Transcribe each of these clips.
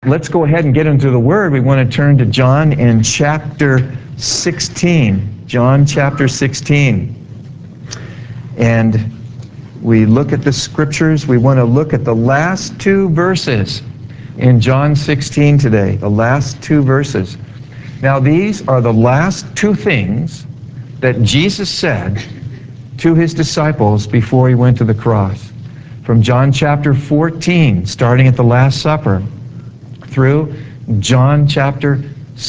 Let's go ahead and get into the Word. We want to turn to John in chapter 16. John chapter 16. And we look at the Scriptures. We want to look at the last two verses in John 16 today. The last two verses. Now these are the last two things that Jesus said to His disciples before He went to the cross. From John chapter 14, starting at the Last Supper, through John chapter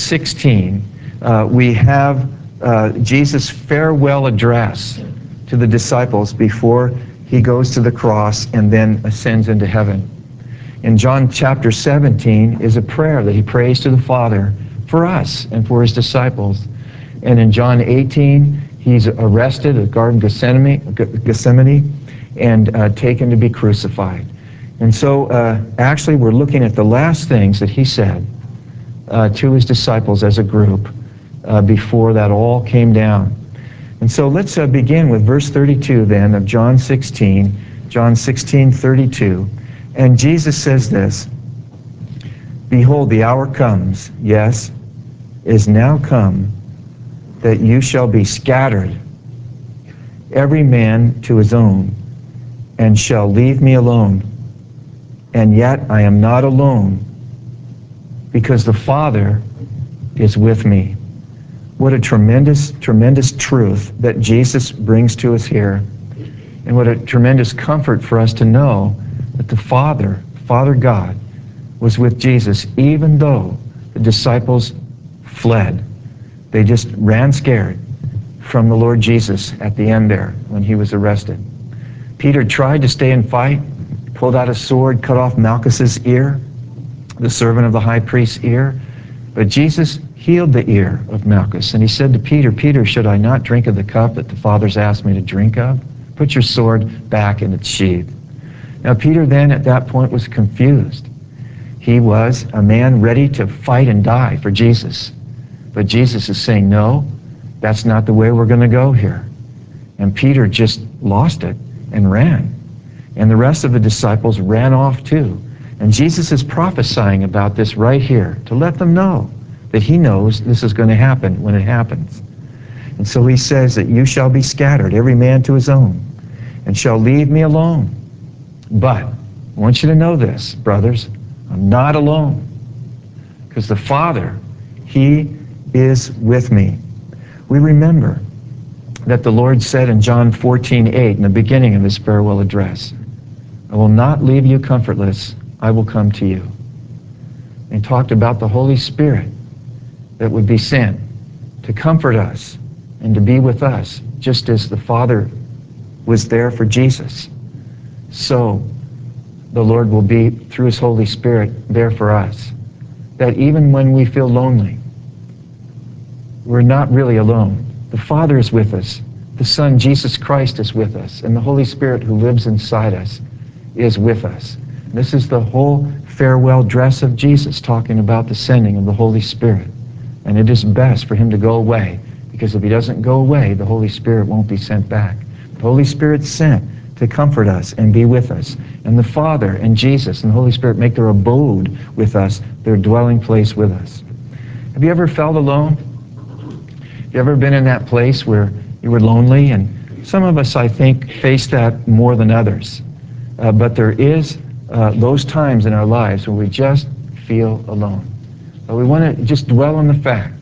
16, we have Jesus' farewell address to the disciples before He goes to the cross and then ascends into heaven. In John chapter 17 is a prayer that He prays to the Father for us and for His disciples. And in John 18, He's arrested at the Garden of Gethsemane and taken to be crucified. And so, actually, we're looking at the last things that He said to His disciples as a group before that all came down. And so let's begin with verse 32 then of John 16, John 16:32. And Jesus says this, "Behold, the hour comes, yes, is now come, that you shall be scattered, every man to his own, and shall leave me alone. And yet I am not alone, because the Father is with me." What a tremendous, tremendous truth that Jesus brings to us here. And what a tremendous comfort for us to know that the Father God, was with Jesus, even though the disciples fled. They just ran scared from the Lord Jesus at the end there when He was arrested. Peter tried to stay and fight, pulled out a sword, cut off Malchus's ear, the servant of the high priest's ear. But Jesus healed the ear of Malchus, and He said to Peter, "Peter, should I not drink of the cup that the Father's asked me to drink of? Put your sword back in its sheath." Now Peter then at that point was confused. He was a man ready to fight and die for Jesus. But Jesus is saying, no, that's not the way we're going to go here. And Peter just lost it and ran. And the rest of the disciples ran off too. And Jesus is prophesying about this right here to let them know that He knows this is going to happen when it happens. And so He says that you shall be scattered, every man to his own, and shall leave me alone. But I want you to know this, brothers, I'm not alone, because the Father, He is with me. We remember that the Lord said in John 14:8, in the beginning of His farewell address, "I will not leave you comfortless, I will come to you." And He talked about the Holy Spirit that would be sent to comfort us and to be with us, just as the Father was there for Jesus. So the Lord will be, through His Holy Spirit, there for us. That even when we feel lonely, we're not really alone. The Father is with us. The Son, Jesus Christ, is with us. And the Holy Spirit who lives inside us is with us. This is the whole farewell address of Jesus, talking about the sending of the Holy Spirit. And it is best for Him to go away, because if He doesn't go away, the Holy Spirit won't be sent back. The Holy Spirit's sent to comfort us and be with us. And the Father and Jesus and the Holy Spirit make their abode with us, their dwelling place with us. Have you ever felt alone? Have you ever been in that place where you were lonely? And some of us, I think, face that more than others. But there is those times in our lives where we just feel alone. But we want to just dwell on the fact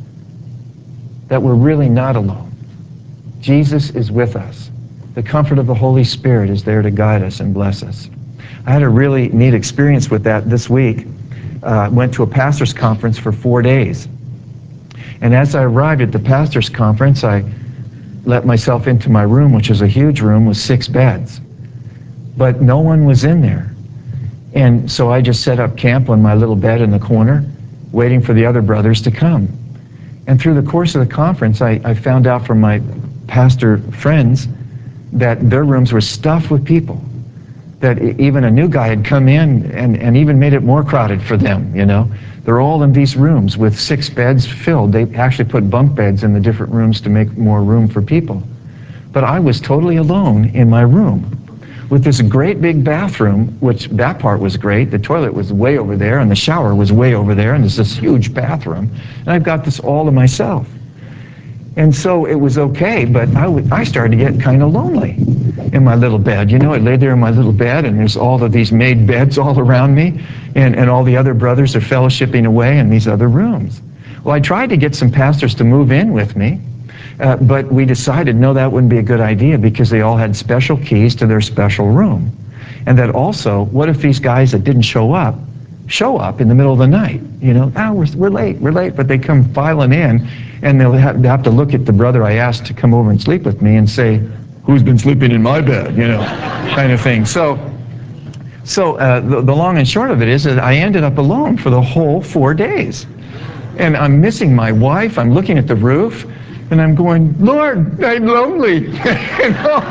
that we're really not alone. Jesus is with us. The comfort of the Holy Spirit is there to guide us and bless us. I had a really neat experience with that this week. Went to a pastor's conference for 4 days. And as I arrived at the pastor's conference, I let myself into my room, which is a huge room with 6 beds. But no one was in there. And so I just set up camp on my little bed in the corner, waiting for the other brothers to come. And through the course of the conference, I found out from my pastor friends that their rooms were stuffed with people. That even a new guy had come in and even made it more crowded for them, you know. They're all in these rooms with 6 beds filled. They actually put bunk beds in the different rooms to make more room for people. But I was totally alone in my room. with this great big bathroom, which that part was great. The toilet was way over there, and the shower was way over there, and there's this huge bathroom. And I've got this all to myself. And so it was okay, but I started to get kind of lonely in my little bed. You know, I lay there in my little bed, and there's all of these made beds all around me, and all the other brothers are fellowshipping away in these other rooms. Well, I tried to get some pastors to move in with me, but we decided, no, that wouldn't be a good idea because they all had special keys to their special room. And that also, what if these guys that didn't show up in the middle of the night? You know, we're late, but they come filing in, and they'll have to look at the brother I asked to come over and sleep with me and say, who's been sleeping in my bed, you know, kind of thing. So the long and short of it is that I ended up alone for the whole 4 days. And I'm missing my wife, I'm looking at the roof, and I'm going, Lord, I'm lonely. You know?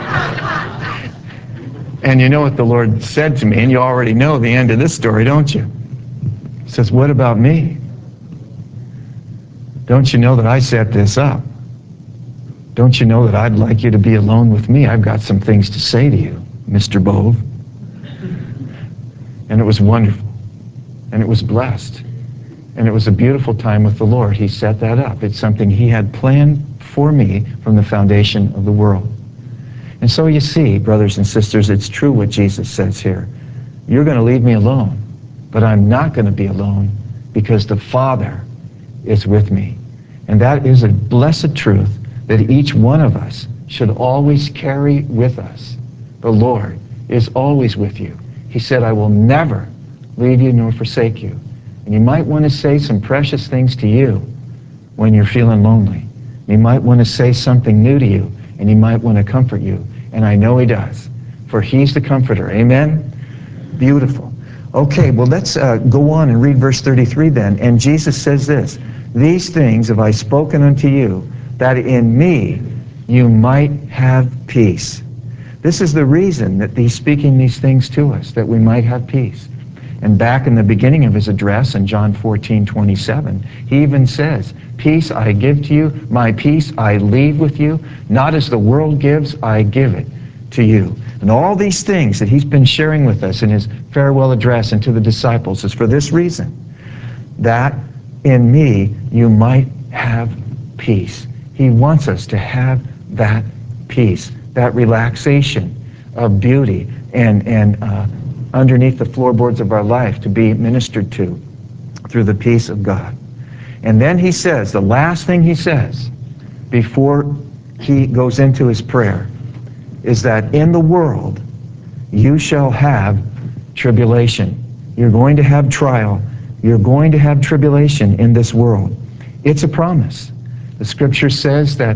And you know what the Lord said to me, and you already know the end of this story, don't you? He says, what about me? Don't you know that I set this up? Don't you know that I'd like you to be alone with me? I've got some things to say to you, Mr. Bove. And it was wonderful. And it was blessed. And it was a beautiful time with the Lord. He set that up. It's something He had planned for me from the foundation of the world. And so you see, brothers and sisters, it's true what Jesus says here. You're going to leave me alone, but I'm not going to be alone because the Father is with me. And that is a blessed truth that each one of us should always carry with us. The Lord is always with you. He said, I will never leave you nor forsake you. And you might want to say some precious things to you when you're feeling lonely. He might want to say something new to you, and He might want to comfort you. And I know He does, for He's the comforter. Amen? Beautiful. Okay, well, let's go on and read verse 33 then. And Jesus says this, these things have I spoken unto you, that in me you might have peace. This is the reason that He's speaking these things to us, that we might have peace. And back in the beginning of His address in John 14:27, He even says, peace I give to you, my peace I leave with you, not as the world gives, I give it to you. And all these things that He's been sharing with us in His farewell address and to the disciples is for this reason, that in me you might have peace. He wants us to have that peace, that relaxation of beauty and underneath the floorboards of our life to be ministered to through the peace of God. And then He says, the last thing He says before He goes into His prayer is that in the world you shall have tribulation. You're going to have trial. You're going to have tribulation in this world. It's a promise. The Scripture says that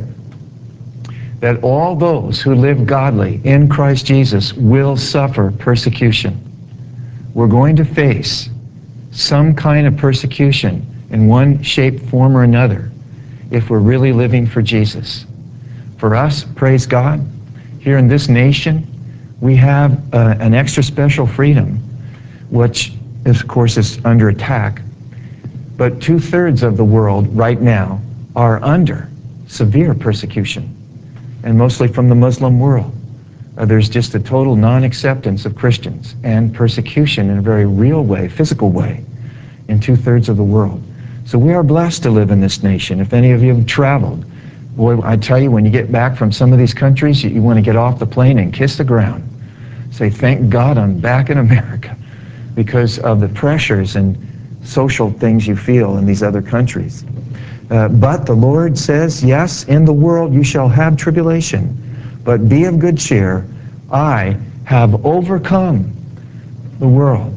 all those who live godly in Christ Jesus will suffer persecution. We're going to face some kind of persecution in one shape, form, or another if we're really living for Jesus. For us, praise God, here in this nation, we have an extra special freedom, which, of course, is under attack. But 2/3 of the world right now are under severe persecution, and mostly from the Muslim world. There's just a total non-acceptance of Christians and persecution in a very real way, physical way, in 2/3 of the world. So we are blessed to live in this nation. If any of you have traveled, boy, I tell you, when you get back from some of these countries, you want to get off the plane and kiss the ground. Say, thank God I'm back in America, because of the pressures and social things you feel in these other countries. But the Lord says, yes, in the world you shall have tribulation, but be of good cheer. I have overcome the world.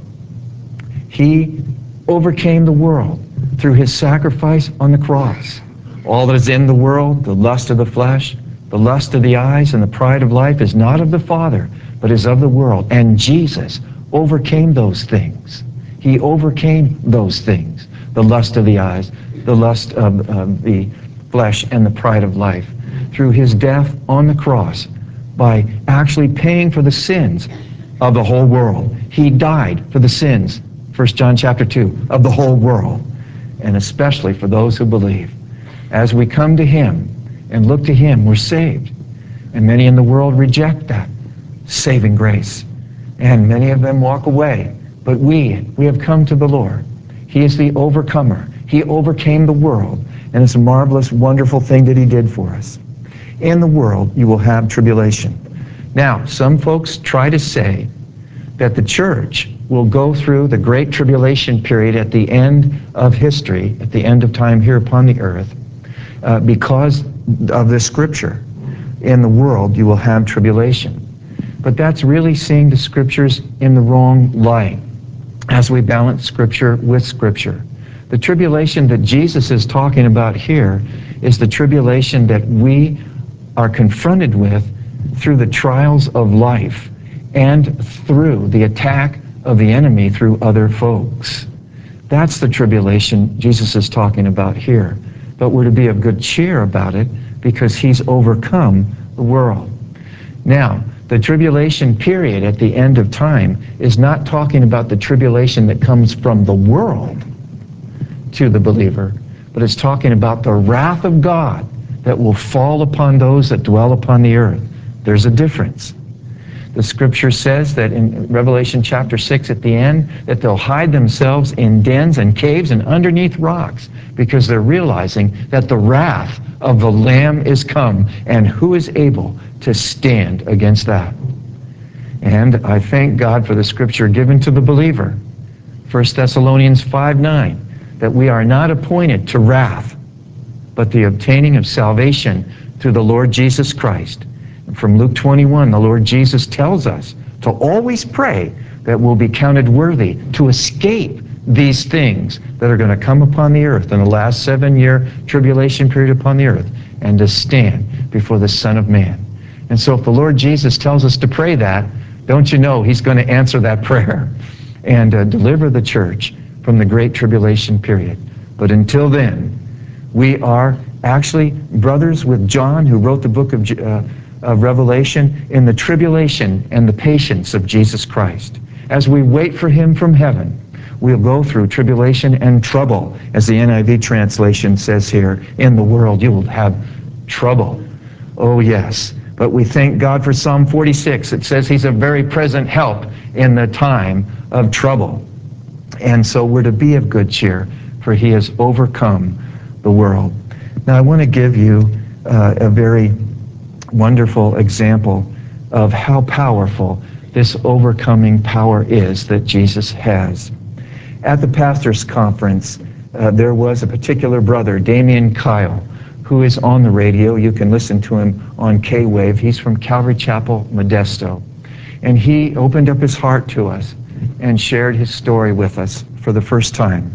He overcame the world through His sacrifice on the cross. All that is in the world, the lust of the flesh, the lust of the eyes, and the pride of life is not of the Father, but is of the world. And Jesus overcame those things. He overcame those things, the lust of the eyes, the lust of the flesh, and the pride of life, through His death on the cross, by actually paying for the sins of the whole world. He died for the sins, 1 John chapter 2, of the whole world, and especially for those who believe. As we come to Him and look to Him, we're saved. And many in the world reject that saving grace. And many of them walk away. But we have come to the Lord. He is the overcomer. He overcame the world. And it's a marvelous, wonderful thing that he did for us. In the world, you will have tribulation. Now, some folks try to say that the church will go through the great tribulation period at the end of history, at the end of time here upon the earth, because of the scripture. In the world, you will have tribulation. But that's really seeing the scriptures in the wrong light as we balance scripture with scripture. The tribulation that Jesus is talking about here is the tribulation that we are confronted with through the trials of life and through the attack of the enemy through other folks. That's the tribulation Jesus is talking about here. But we're to be of good cheer about it because he's overcome the world. Now, the tribulation period at the end of time is not talking about the tribulation that comes from the world to the believer, but it's talking about the wrath of God that will fall upon those that dwell upon the earth. There's a difference. The scripture says that in Revelation chapter 6 at the end, that they'll hide themselves in dens and caves and underneath rocks because they're realizing that the wrath of the Lamb is come, and who is able to stand against that? And I thank God for the scripture given to the believer, 1 Thessalonians 5:9, that we are not appointed to wrath, but the obtaining of salvation through the Lord Jesus Christ. And from Luke 21, the Lord Jesus tells us to always pray that we'll be counted worthy to escape these things that are going to come upon the earth in the last 7-year tribulation period upon the earth, and to stand before the Son of Man. And so if the Lord Jesus tells us to pray that, don't you know he's going to answer that prayer and deliver the church from the great tribulation period. But until then, we are actually brothers with John, who wrote the book of Revelation, in the tribulation and the patience of Jesus Christ. As we wait for him from heaven, we'll go through tribulation and trouble. As the NIV translation says here, in the world you will have trouble. Oh yes, but we thank God for Psalm 46. It says he's a very present help in the time of trouble. And so we're to be of good cheer, for he has overcome the world. Now I want to give you a very wonderful example of how powerful this overcoming power is that Jesus has. At the pastor's conference, there was a particular brother, Damian Kyle, who is on the radio. You can listen to him on K-Wave. He's from Calvary Chapel, Modesto. And he opened up his heart to us and shared his story with us for the first time.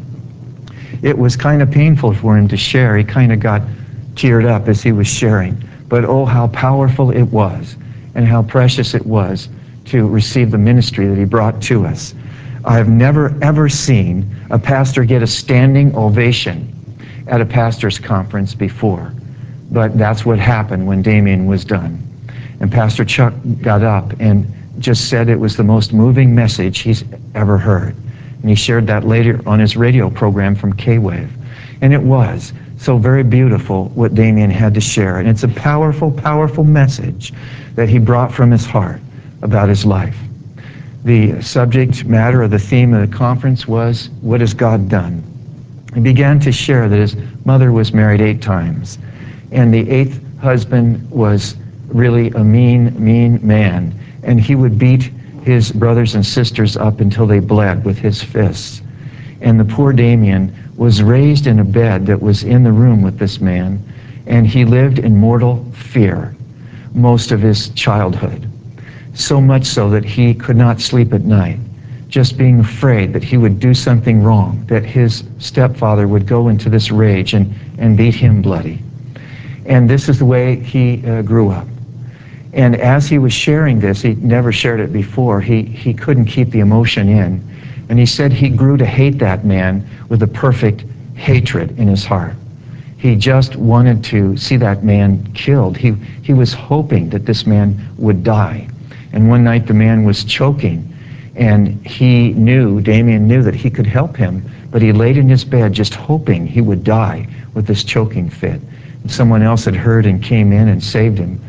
It was kind of painful for him to share. He kind of got teared up as he was sharing. But oh, how powerful it was, and how precious it was to receive the ministry that he brought to us. I have never, ever seen a pastor get a standing ovation at a pastor's conference before. But that's what happened when Damien was done. And Pastor Chuck got up and just said it was the most moving message he's ever heard. And he shared that later on his radio program from K-Wave. And it was so very beautiful what Damien had to share. And it's a powerful, powerful message that he brought from his heart about his life. The subject matter or the theme of the conference was, what has God done? He began to share that his mother was married 8 times. And the 8th husband was really a mean man. And he would beat his brothers and sisters up until they bled with his fists. And the poor Damien was raised in a bed that was in the room with this man, and he lived in mortal fear most of his childhood. So much so that he could not sleep at night, just being afraid that he would do something wrong, that his stepfather would go into this rage and beat him bloody. And this is the way he grew up. And as he was sharing this, he never shared it before, he couldn't keep the emotion in. And he said he grew to hate that man with a perfect hatred in his heart. He just wanted to see that man killed. He was hoping that this man would die. And one night the man was choking, and Damien knew that he could help him, but he laid in his bed just hoping he would die with this choking fit. And someone else had heard and came in and saved him.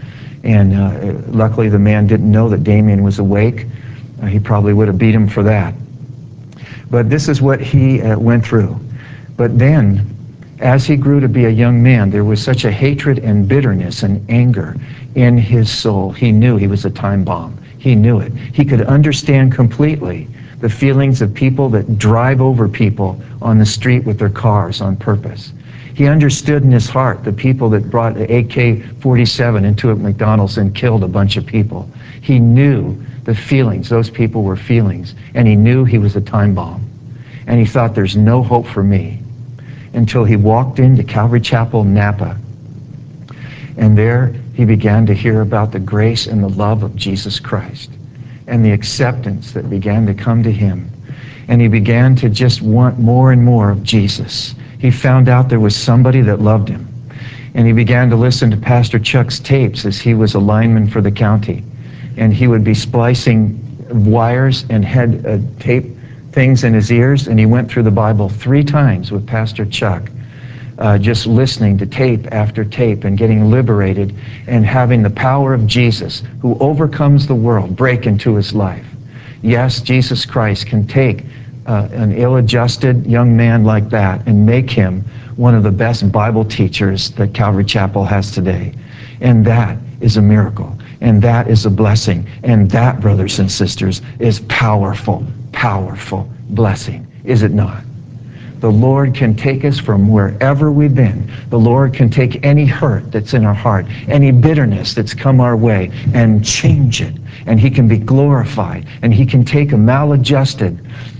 And luckily the man didn't know that Damien was awake. He probably would have beat him for that. But this is what he went through. But then, as he grew to be a young man, there was such a hatred and bitterness and anger in his soul. He knew he was a time bomb. He knew it. He could understand completely the feelings of people that drive over people on the street with their cars on purpose. He understood in his heart the people that brought the AK-47 into a McDonald's and killed a bunch of people. He knew the feelings those people were feelings, and he knew he was a time bomb. And he thought, there's no hope for me, until he walked into Calvary Chapel, Napa. And there he began to hear about the grace and the love of Jesus Christ and the acceptance that began to come to him. And he began to just want more and more of Jesus. He found out there was somebody that loved him. And he began to listen to Pastor Chuck's tapes as he was a lineman for the county. And he would be splicing wires and had tape things in his ears, and he went through the Bible 3 times with Pastor Chuck, just listening to tape after tape and getting liberated and having the power of Jesus, who overcomes the world, break into his life. Yes, Jesus Christ can take an ill-adjusted young man like that and make him one of the best Bible teachers that Calvary Chapel has today. And that is a miracle. And that is a blessing. And that, brothers and sisters, is powerful, powerful blessing, is it not? The Lord can take us from wherever we've been. The Lord can take any hurt that's in our heart, any bitterness that's come our way, and change it. And he can be glorified. And he can take a maladjusted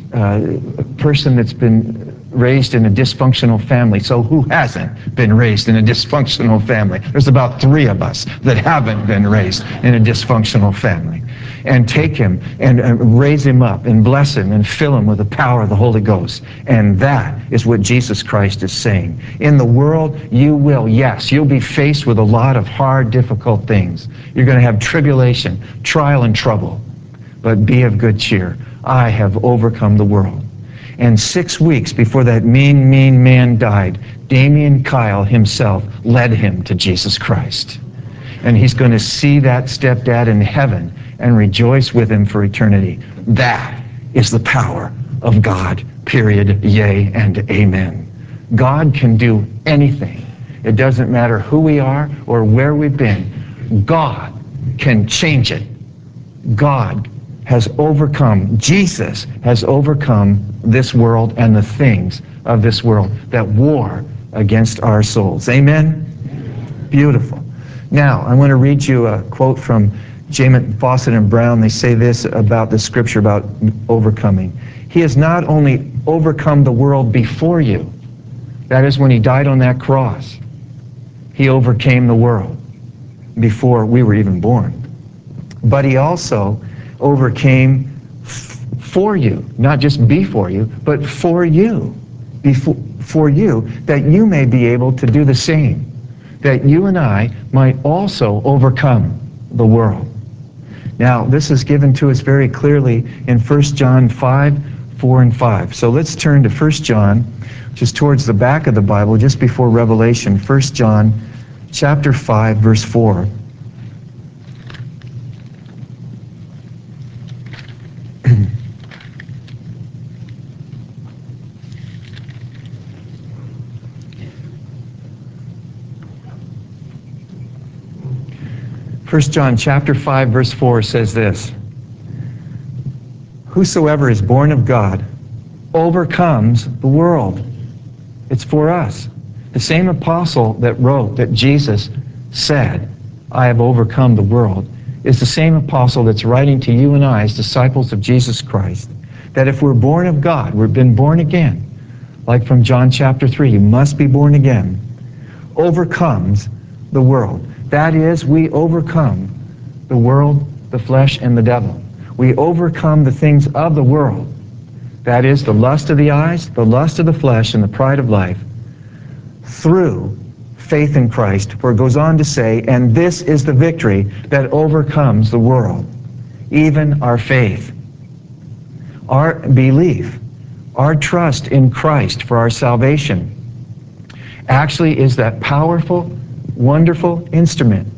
person that's been raised in a dysfunctional family. So who hasn't been raised in a dysfunctional family? There's about 3 of us that haven't been raised in a dysfunctional family. And take him and raise him up and bless him and fill him with the power of the Holy Ghost. And that is what Jesus Christ is saying. In the world, you will, yes, you'll be faced with a lot of hard, difficult things. You're going to have tribulation, trial, and trouble. But be of good cheer. I have overcome the world. And 6 weeks before that mean man died, Damien Kyle himself led him to Jesus Christ. And he's going to see that stepdad in heaven and rejoice with him for eternity. That is the power of God, period, yea, and amen. God can do anything. It doesn't matter who we are or where we've been. God can change it. God has overcome, Jesus has overcome this world and the things of this world that war against our souls. Amen? Beautiful. Now, I want to read you a quote from Jamin Fawcett and Brown. They say this about the scripture about overcoming. He has not only overcome the world before you, that is when he died on that cross. He overcame the world before we were even born. But he also overcame for you, not just before you, but for you, for you, that you may be able to do the same, that you and I might also overcome the world. Now, this is given to us very clearly in 1 John 5, 4 and 5. So let's turn to 1 John, which is towards the back of the Bible, just before Revelation. 1 John chapter 5, verse 4. 1 John chapter 5, verse 4 says this: whosoever is born of God overcomes the world. It's for us. The same apostle that wrote that Jesus said, I have overcome the world, is the same apostle that's writing to you and I as disciples of Jesus Christ, that if we're born of God, we've been born again, like from John chapter 3, you must be born again, overcomes the world. That is, we overcome the world, the flesh, and the devil. We overcome the things of the world. That is, the lust of the eyes, the lust of the flesh, and the pride of life, through faith in Christ. For it goes on to say, and this is the victory that overcomes the world, even our faith. Our belief, our trust in Christ for our salvation, actually is that powerful, wonderful instrument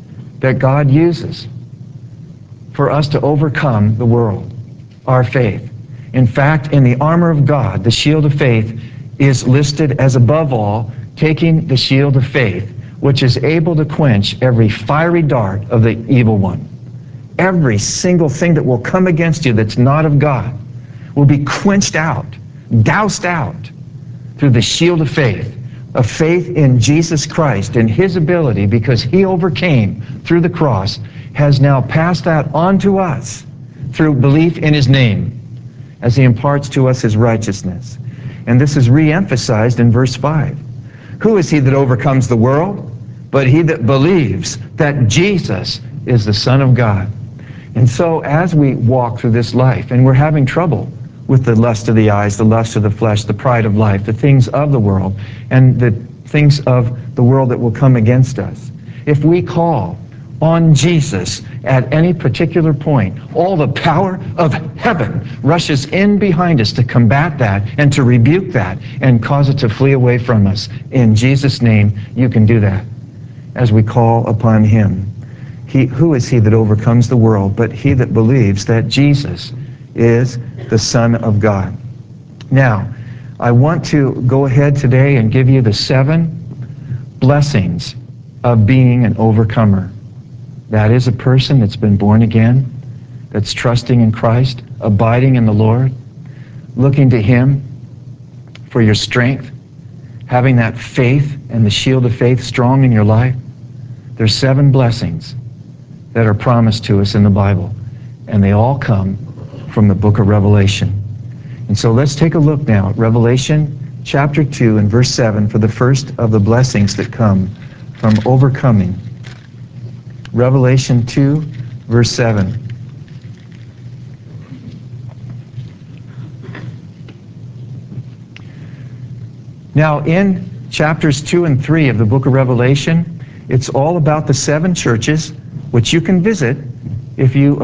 that God uses for us to overcome the world, our faith. In fact, in the armor of God, the shield of faith is listed as above all, taking the shield of faith, which is able to quench every fiery dart of the evil one. Every single thing that will come against you that's not of God will be quenched out, doused out through the shield of faith in Jesus Christ and His ability, because He overcame through the cross, has now passed that on to us through belief in His name as He imparts to us His righteousness. And this is re-emphasized in verse 5. Who is he that overcomes the world? But he that believes that Jesus is the Son of God. And so as we walk through this life, and we're having trouble with the lust of the eyes, the lust of the flesh, the pride of life, the things of the world, and the things of the world that will come against us, if we call on Jesus at any particular point, all the power of heaven rushes in behind us to combat that and to rebuke that and cause it to flee away from us. In Jesus' name, you can do that as we call upon Him. Who is he that overcomes the world but he that believes that Jesus is the Son of God? Now, I want to go ahead today and give you the 7 blessings of being an overcomer. That is a person that's been born again, that's trusting in Christ, abiding in the Lord, looking to Him for your strength, having that faith and the shield of faith strong in your life. There's 7 blessings that are promised to us in the Bible, and they all come from the book of Revelation. And so let's take a look now at Revelation chapter 2 and verse 7 for the first of the blessings that come from overcoming. Revelation 2, verse 7. Now, in chapters 2 and 3 of the book of Revelation, it's all about the 7 churches, which you can visit if you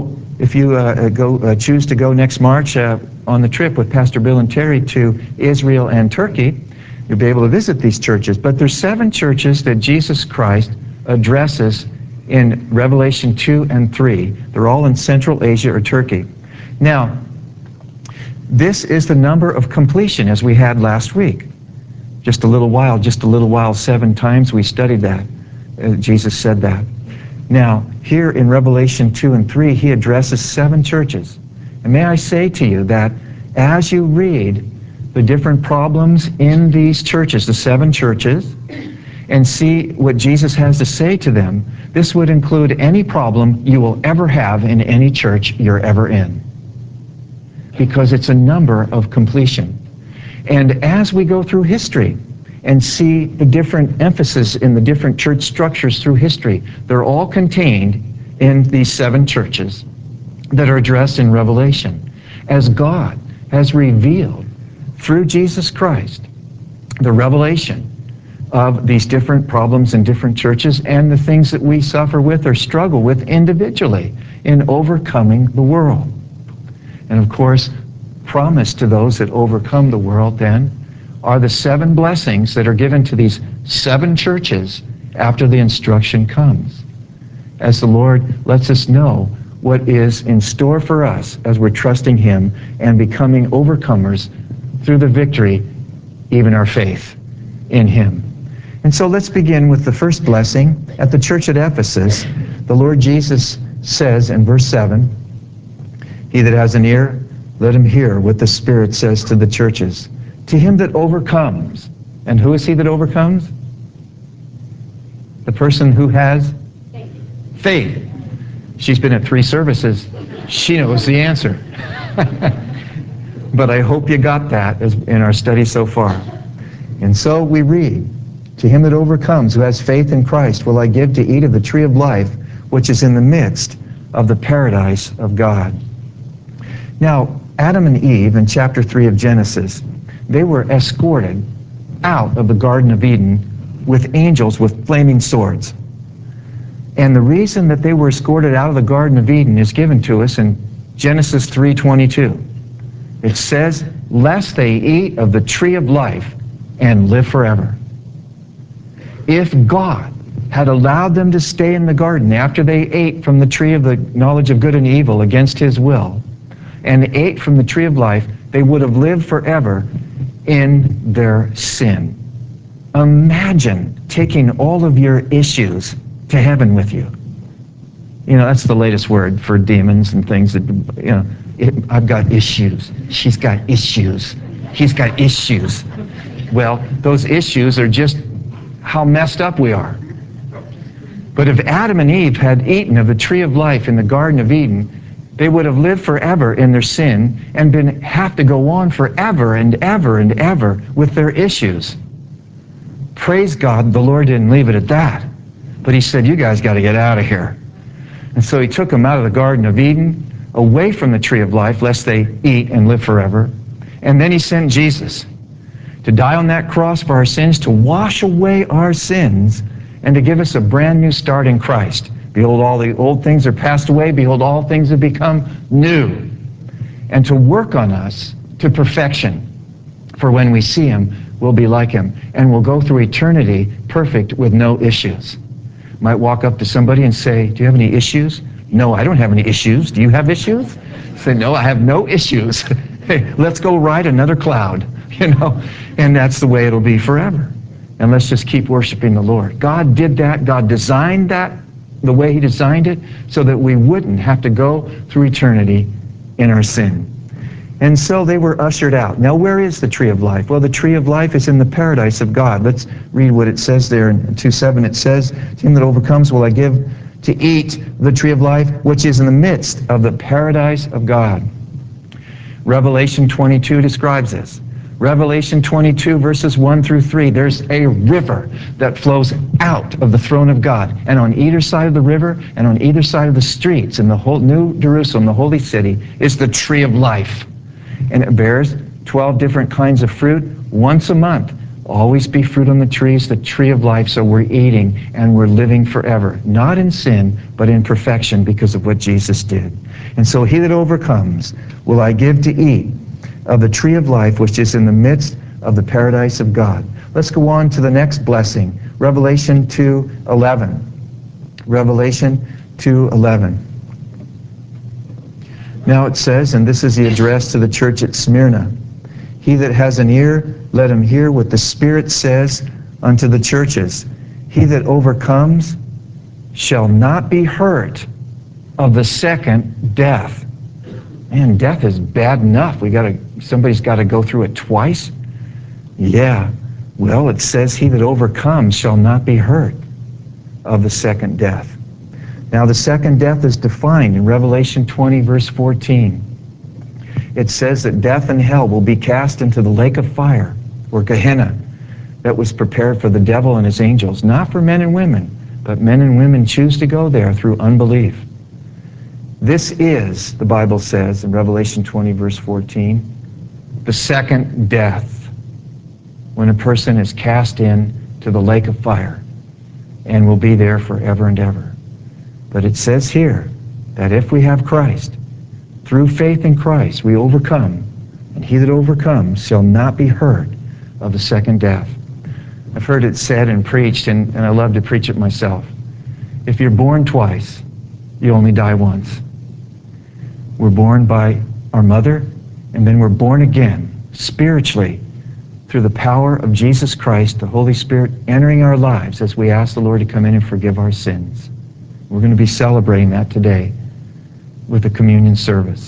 choose to go next March on the trip with Pastor Bill and Terry to Israel and Turkey. You'll be able to visit these churches. But there's 7 churches that Jesus Christ addresses in Revelation 2 and 3. They're all in Central Asia or Turkey. Now, this is the number of completion as we had last week. Just a little while, 7 times we studied that. Jesus said that. Now, here in Revelation 2 and 3, He addresses 7 churches. And may I say to you that as you read the different problems in these churches, the 7 churches, and see what Jesus has to say to them, this would include any problem you will ever have in any church you're ever in, because it's a number of completion. And as we go through history and see the different emphasis in the different church structures through history, they're all contained in these 7 churches that are addressed in Revelation, as God has revealed through Jesus Christ the revelation of these different problems in different churches and the things that we suffer with or struggle with individually in overcoming the world. And of course, promised to those that overcome the world then are the 7 blessings that are given to these 7 churches after the instruction comes, as the Lord lets us know what is in store for us as we're trusting Him and becoming overcomers through the victory, even our faith in Him. And so let's begin with the first blessing. At the church at Ephesus, the Lord Jesus says in verse 7, "He that has an ear, let him hear what the Spirit says to the churches. To him that overcomes." And who is he that overcomes? The person who has faith. She's been at 3 services. She knows the answer. But I hope you got that in our study so far. And so we read, "To him that overcomes, who has faith in Christ, will I give to eat of the tree of life, which is in the midst of the paradise of God." Now, Adam and Eve in chapter 3 of Genesis, they were escorted out of the Garden of Eden with angels with flaming swords. And the reason that they were escorted out of the Garden of Eden is given to us in Genesis 3:22. It says, "Lest they eat of the tree of life and live forever." If God had allowed them to stay in the garden after they ate from the tree of the knowledge of good and evil against his will, and ate from the tree of life, they would have lived forever in their sin. Imagine taking all of your issues to heaven with you. You know, that's the latest word for demons and things that, you know, I've got issues. She's got issues. He's got issues. Well, those issues are just how messed up we are. But if Adam and Eve had eaten of the tree of life in the Garden of Eden, they would have lived forever in their sin and have to go on forever and ever and ever with their issues. Praise God, the Lord didn't leave it at that. But he said, you guys got to get out of here. And so he took them out of the Garden of Eden, away from the tree of life, lest they eat and live forever. And then he sent Jesus to die on that cross for our sins, to wash away our sins, and to give us a brand new start in Christ. Behold, all the old things are passed away. Behold, all things have become new. And to work on us to perfection. For when we see him, we'll be like him. And we'll go through eternity perfect with no issues. Might walk up to somebody and say, do you have any issues? No, I don't have any issues. Do you have issues? Say, no, I have no issues. Hey, let's go ride another cloud, you know. And that's the way it'll be forever. And let's just keep worshiping the Lord. God did that. God designed that the way he designed it so that we wouldn't have to go through eternity in our sin. And so they were ushered out. Now, where is the tree of life? Well, the tree of life is in the paradise of God. Let's read what it says there in 2:7. It says, to him that overcomes will I give to eat the tree of life, which is in the midst of the paradise of God. Revelation 22 describes this. Revelation 22, verses 1 through 3, there's a river that flows out of the throne of God. And on either side of the river and on either side of the streets in the whole New Jerusalem, the holy city, is the tree of life. And it bears 12 different kinds of fruit once a month. Always be fruit on the trees, the tree of life, so we're eating and we're living forever. Not in sin, but in perfection because of what Jesus did. And so he that overcomes will I give to eat of the tree of life, which is in the midst of the paradise of God. Let's go on to the next blessing, Revelation 2:11. Revelation 2:11. Now it says, and this is the address to the church at Smyrna, he that has an ear, let him hear what the Spirit says unto the churches. He that overcomes shall not be hurt of the second death. Man, death is bad enough. Somebody's got to go through it twice. Yeah. Well, it says he that overcomes shall not be hurt of the second death. Now, the second death is defined in Revelation 20, verse 14. It says that death and hell will be cast into the lake of fire, or Gehenna, that was prepared for the devil and his angels, not for men and women, but men and women choose to go there through unbelief. This is, the Bible says in Revelation 20, verse 14, the second death, when a person is cast into the lake of fire and will be there forever and ever. But it says here that if we have Christ, through faith in Christ, we overcome, and he that overcomes shall not be hurt of the second death. I've heard it said and preached, and I love to preach it myself. If you're born twice, you only die once. We're born by our mother, and then we're born again, spiritually, through the power of Jesus Christ, the Holy Spirit entering our lives as we ask the Lord to come in and forgive our sins. We're going to be celebrating that today with the communion service.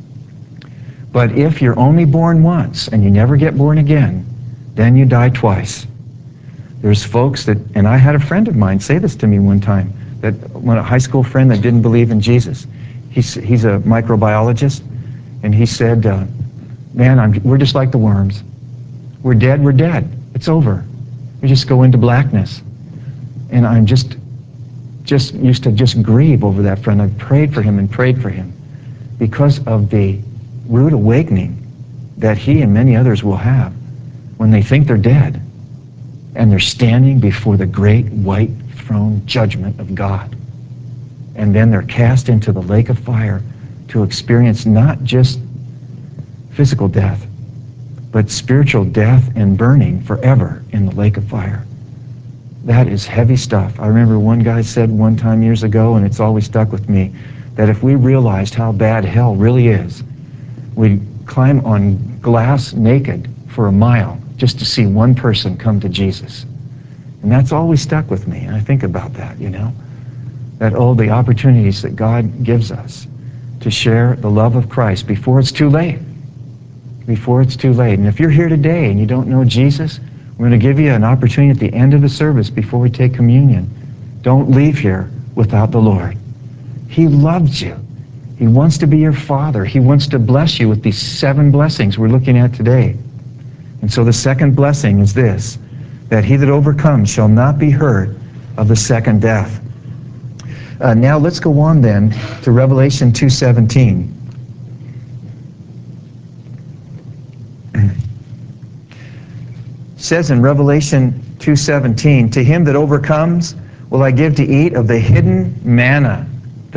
But if you're only born once and you never get born again, then you die twice. There's folks that, and I had a friend of mine say this to me one time, that a high school friend that didn't believe in Jesus. He's a microbiologist, and he said, man, we're just like the worms. We're dead, we're dead. It's over. We just go into blackness. And I'm just used to just grieve over that friend. I've prayed for him and prayed for him because of the rude awakening that he and many others will have when they think they're dead and they're standing before the great white throne judgment of God. And then they're cast into the lake of fire to experience not just physical death, but spiritual death and burning forever in the lake of fire. That is heavy stuff. I remember one guy said one time years ago, and it's always stuck with me, that if we realized how bad hell really is, we'd climb on glass naked for a mile just to see one person come to Jesus. And that's always stuck with me. And I think about that, that the opportunities that God gives us to share the love of Christ before it's too late. Before it's too late. And if you're here today and you don't know Jesus, we're going to give you an opportunity at the end of the service before we take communion. Don't leave here without the Lord. He loves you. He wants to be your Father. He wants to bless you with these 7 blessings we're looking at today. And so the second blessing is this, that he that overcomes shall not be hurt of the second death. Now let's go on then to Revelation 2:17. It says in Revelation 2:17, to him that overcomes will I give to eat of the hidden manna,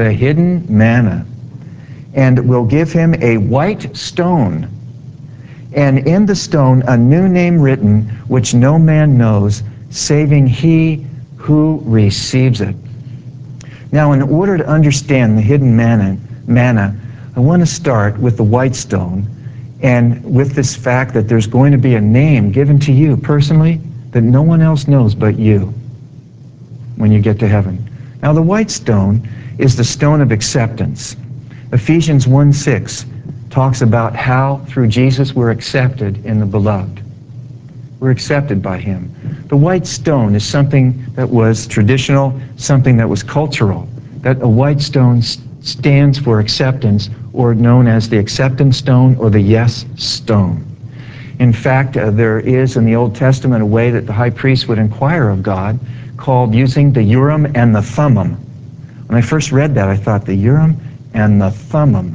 and will give him a white stone, and in the stone a new name written, which no man knows, saving he who receives it. Now, in order to understand the hidden manna, I want to start with the white stone, and with this fact that there's going to be a name given to you personally that no one else knows but you when you get to heaven. Now, the white stone is the stone of acceptance. Ephesians 1:6 talks about how through Jesus we're accepted in the beloved. We're accepted by him. The white stone is something that was traditional, something that was cultural. That a white stone stands for acceptance, or known as the acceptance stone or the yes stone. In fact, there is in the Old Testament a way that the high priest would inquire of God called using the Urim and the Thummim. When I first read that, I thought, the Urim and the Thummim,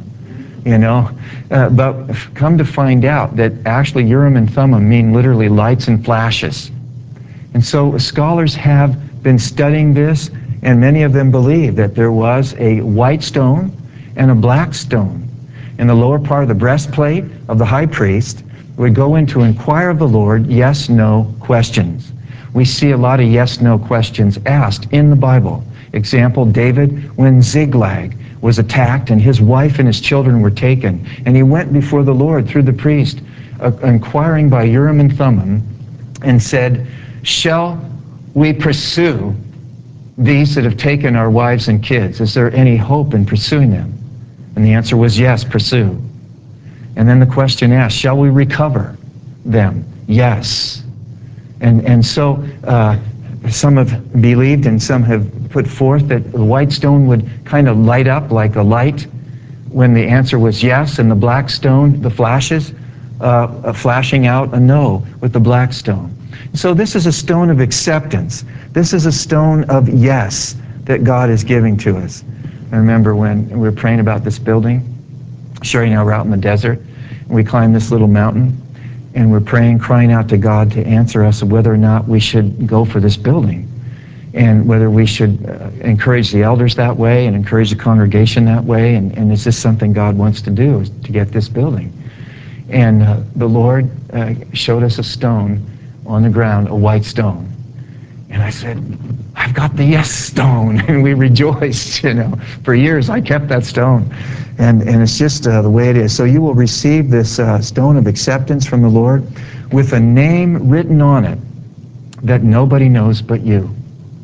but come to find out that actually Urim and Thummim mean literally lights and flashes. And so scholars have been studying this, and many of them believe that there was a white stone and a black stone. In the lower part of the breastplate of the high priest would go in to inquire of the Lord yes-no questions. We see a lot of yes-no questions asked in the Bible. Example, David, when Ziklag was attacked and his wife and his children were taken, and he went before the Lord through the priest, inquiring by Urim and Thummim, and said, shall we pursue these that have taken our wives and kids? Is there any hope in pursuing them? And the answer was yes, pursue. And then the question asked, shall we recover them? Yes. And so some have believed and some have put forth that the white stone would kind of light up like a light when the answer was yes, and the black stone, the flashes, flashing out a no with the black stone. So this is a stone of acceptance. This is a stone of yes that God is giving to us. I remember when we were praying about this building, Sherry and I were out in the desert, and we climbed this little mountain, and we're praying, crying out to God to answer us whether or not we should go for this building, and whether we should encourage the elders that way and encourage the congregation that way, and is this something God wants to do, is to get this building? And the Lord showed us a stone on the ground, a white stone. And I said, I've got the yes stone. And we rejoiced, For years I kept that stone. And it's just the way it is. So you will receive this stone of acceptance from the Lord with a name written on it that nobody knows but you.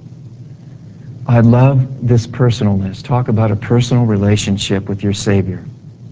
I love this personalness. Talk about a personal relationship with your Savior.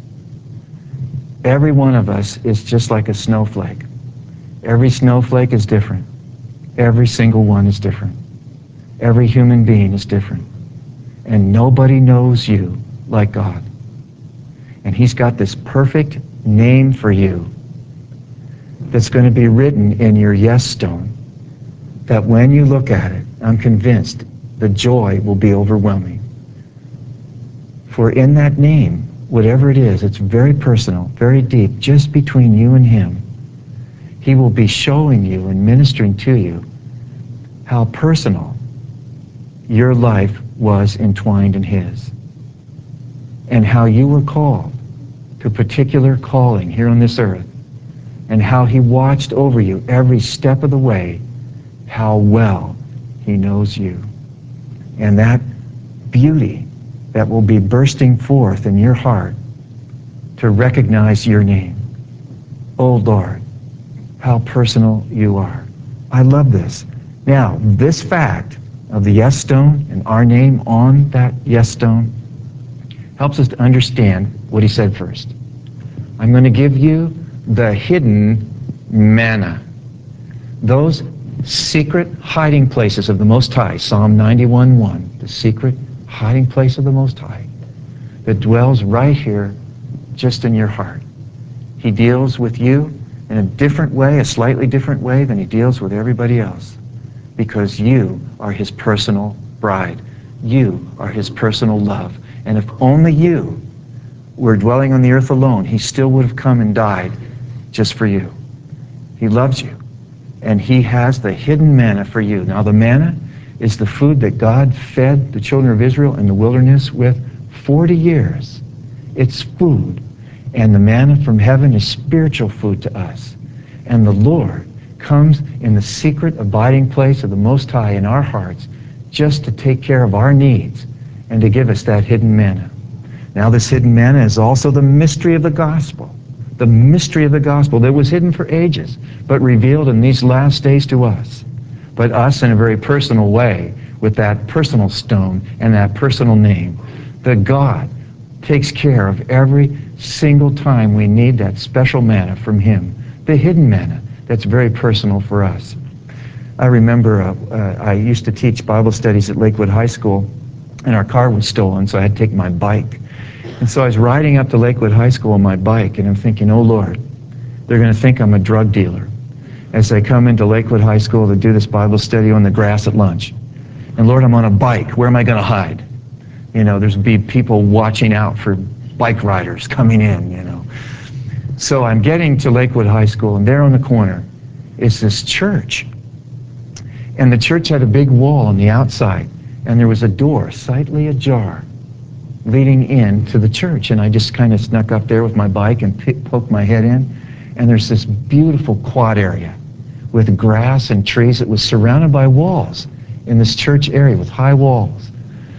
Every one of us is just like a snowflake. Every snowflake is different. Every single one is different. Every human being is different. And nobody knows you like God. And he's got this perfect name for you that's going to be written in your yes stone, that when you look at it, I'm convinced the joy will be overwhelming. For in that name, whatever it is, it's very personal, very deep, just between you and him. He will be showing you and ministering to you how personal your life was entwined in his, and how you were called to a particular calling here on this earth, and how he watched over you every step of the way, how well He knows you. And that beauty that will be bursting forth in your heart to recognize your name. Oh, Lord, how personal you are. I love this. Now, this fact of the yes stone and our name on that yes stone helps us to understand what he said first. I'm going to give you the hidden manna. Those secret hiding places of the Most High, Psalm 91:1, the secret hiding place of the Most High that dwells right here just in your heart. He deals with you in a different way, a slightly different way than he deals with everybody else, because you are his personal bride. You are his personal love. And if only you were dwelling on the earth alone, he still would have come and died just for you. He loves you. And he has the hidden manna for you. Now, the manna is the food that God fed the children of Israel in the wilderness with 40 years. It's food. And the manna from heaven is spiritual food to us. And the Lord comes in the secret abiding place of the Most High in our hearts just to take care of our needs and to give us that hidden manna. Now, this hidden manna is also the mystery of the gospel. The mystery of the gospel that was hidden for ages, but revealed in these last days to us. But us in a very personal way, with that personal stone and that personal name. That God takes care of every single time we need that special manna from him. The hidden manna that's very personal for us. I remember I used to teach Bible studies at Lakewood High School, and our car was stolen, so I had to take my bike. And so I was riding up to Lakewood High School on my bike, and I'm thinking, oh, Lord, they're going to think I'm a drug dealer as I come into Lakewood High School to do this Bible study on the grass at lunch. And Lord, I'm on a bike. Where am I going to hide? You know, there's be people watching out for bike riders coming in, you know. So I'm getting to Lakewood High School, and there on the corner is this church. And the church had a big wall on the outside, and there was a door slightly ajar leading into the church. And I just kind of snuck up there with my bike and poked my head in. And there's this beautiful quad area with grass and trees that was surrounded by walls in this church area with high walls.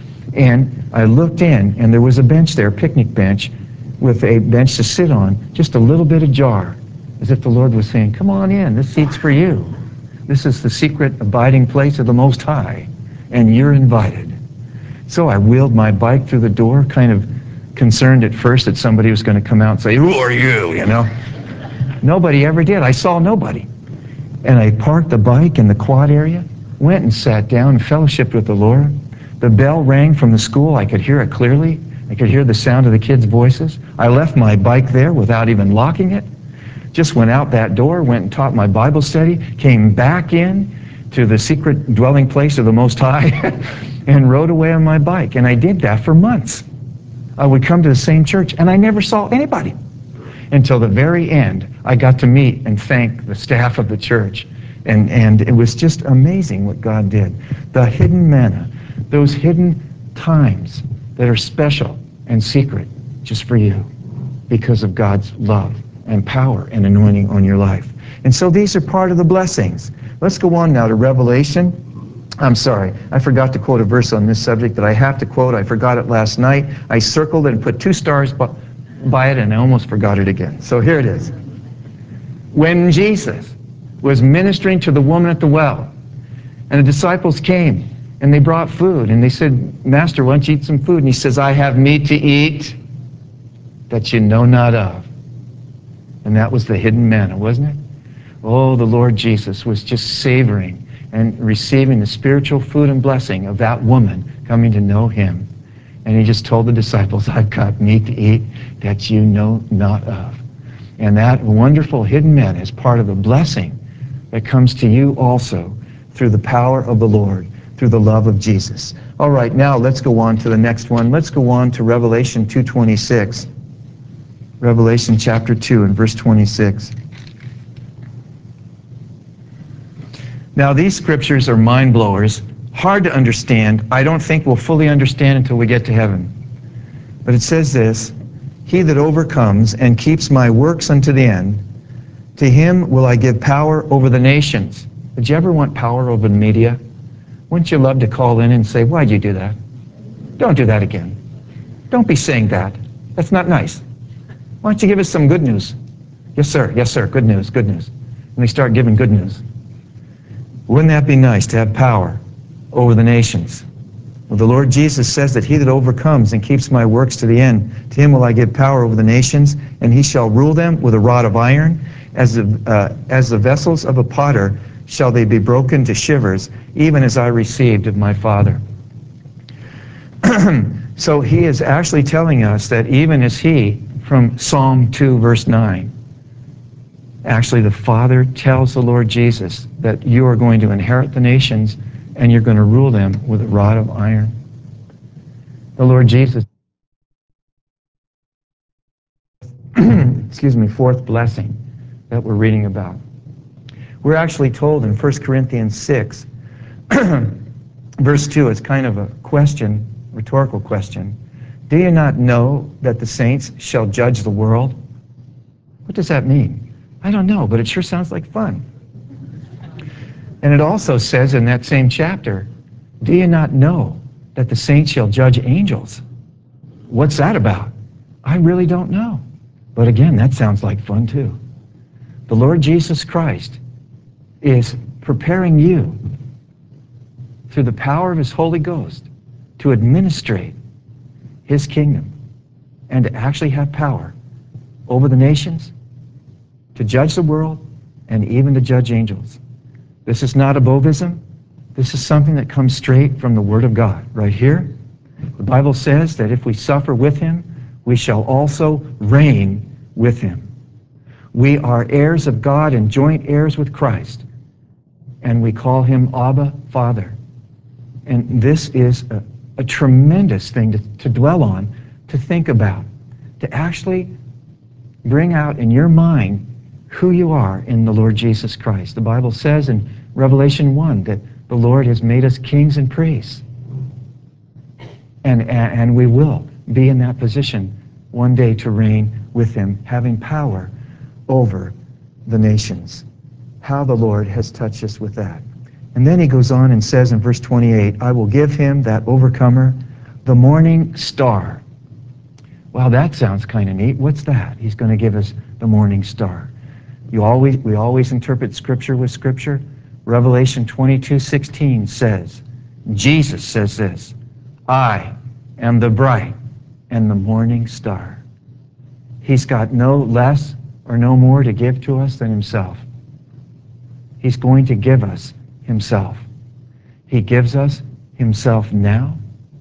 And I looked in, and there was a bench there, a picnic bench, with a bench to sit on, just a little bit ajar, as if the Lord was saying, come on in, this seat's for you. This is the secret abiding place of the Most High, and you're invited. So I wheeled my bike through the door, kind of concerned at first that somebody was going to come out and say, who are you, you know? Nobody ever did. I saw nobody. And I parked the bike in the quad area, went and sat down and fellowshiped with the Lord. The bell rang from the school. I could hear it clearly. I could hear the sound of the kids' voices. I left my bike there without even locking it. Just went out that door, went and taught my Bible study, came back in to the secret dwelling place of the Most High, and rode away on my bike. And I did that for months. I would come to the same church, and I never saw anybody. Until the very end, I got to meet and thank the staff of the church. And it was just amazing what God did. The hidden manna, those hidden times that are special and secret just for you because of God's love and power and anointing on your life. And so these are part of the blessings. Let's go on now to Revelation. I'm sorry, I forgot to quote a verse on this subject that I have to quote. I forgot it last night. I circled it and put 2 stars by it, and I almost forgot it again. So here it is. When Jesus was ministering to the woman at the well, and the disciples came, and they brought food, and they said, Master, why don't you eat some food? And he says, I have meat to eat that you know not of. And that was the hidden manna, wasn't it? Oh, the Lord Jesus was just savoring and receiving the spiritual food and blessing of that woman coming to know him. And he just told the disciples, I've got meat to eat that you know not of. And that wonderful hidden manna is part of the blessing that comes to you also through the power of the Lord, through the love of Jesus. All right, now let's go on to the next one. Let's go on to Revelation 2:26. Revelation chapter 2 and verse 26. Now these scriptures are mind blowers, hard to understand. I don't think we'll fully understand until we get to heaven. But it says this, he that overcomes and keeps my works unto the end, to him will I give power over the nations. Did you ever want power over the media? Wouldn't you love to call in and say, why'd you do that? Don't do that again. Don't be saying that. That's not nice. Why don't you give us some good news? Yes, sir, good news, good news. And they start giving good news. Wouldn't that be nice to have power over the nations? Well, the Lord Jesus says that he that overcomes and keeps my works to the end, to him will I give power over the nations, and he shall rule them with a rod of iron. As the vessels of a potter shall they be broken to shivers, even as I received of my Father. So he is actually telling us that even as he, from Psalm 2, verse 9, actually the Father tells the Lord Jesus that you are going to inherit the nations and you're going to rule them with a rod of iron. The Lord Jesus, fourth blessing that we're reading about. We're actually told in 1 Corinthians 6, verse 2, it's kind of a question, rhetorical question. Do you not know that the saints shall judge the world? What does that mean? I don't know, but it sure sounds like fun. And it also says in that same chapter, do you not know that the saints shall judge angels? What's that about? I really don't know. But again, that sounds like fun too. The Lord Jesus Christ is preparing you through the power of his Holy Ghost to administrate his kingdom and to actually have power over the nations, to judge the world, and even to judge angels. This is not abovism. This is something that comes straight from the Word of God. Right here, the Bible says that if we suffer with him, we shall also reign with him. We are heirs of God and joint heirs with Christ, and we call him Abba, Father. And this is a tremendous thing to dwell on, to think about, to actually bring out in your mind who you are in the Lord Jesus Christ. The Bible says in Revelation 1 that the Lord has made us kings and priests. And we will be in that position one day to reign with him, having power over the nations. How the Lord has touched us with that. And then he goes on and says in verse 28, I will give him, that overcomer, the morning star. Wow, that sounds kind of neat. What's that? He's going to give us the morning star. We always interpret Scripture with Scripture. Revelation 22:16 says, Jesus says this, I am the bright and the morning star. He's got no less or no more to give to us than himself. He's going to give us himself. He gives us himself now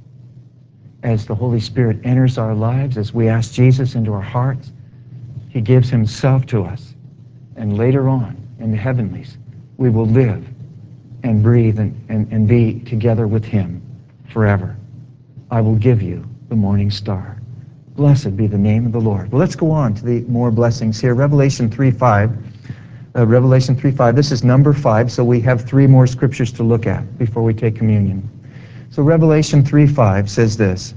as the Holy Spirit enters our lives, as we ask Jesus into our hearts. He gives himself to us. And later on, in the heavenlies, we will live and breathe and be together with him forever. I will give you the morning star. Blessed be the name of the Lord. Well, let's go on to the more blessings here. Revelation 3:5. Revelation 3:5. This is number 5, so we have 3 more scriptures to look at before we take communion. So Revelation 3:5 says this,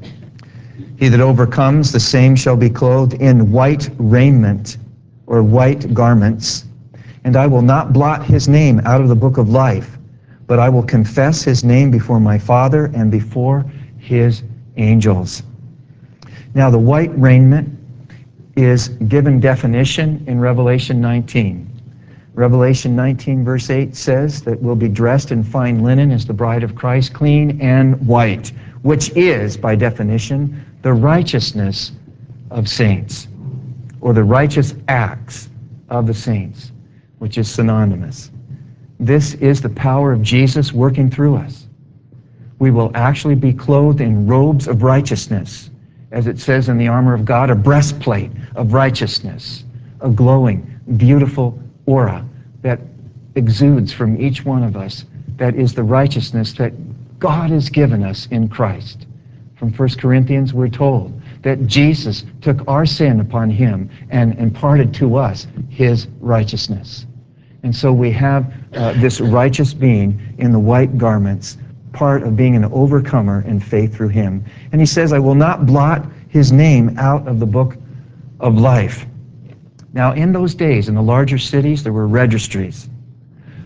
He that overcomes, the same shall be clothed in white raiment, or white garments, and I will not blot his name out of the book of life, but I will confess his name before my Father and before his angels. Now, the white raiment is given definition in Revelation 19. Revelation 19, verse 8 says that we'll be dressed in fine linen as the bride of Christ, clean and white, which is, by definition, the righteousness of saints, or the righteous acts of the saints, which is synonymous. This is the power of Jesus working through us. We will actually be clothed in robes of righteousness, as it says in the armor of God, a breastplate of righteousness, a glowing, beautiful aura that exudes from each one of us. That is the righteousness that God has given us in Christ. From 1 Corinthians, we're told that Jesus took our sin upon him and imparted to us his righteousness. And so we have this righteous being in the white garments, part of being an overcomer in faith through him. And he says, I will not blot his name out of the book of life. Now, in those days, in the larger cities, there were registries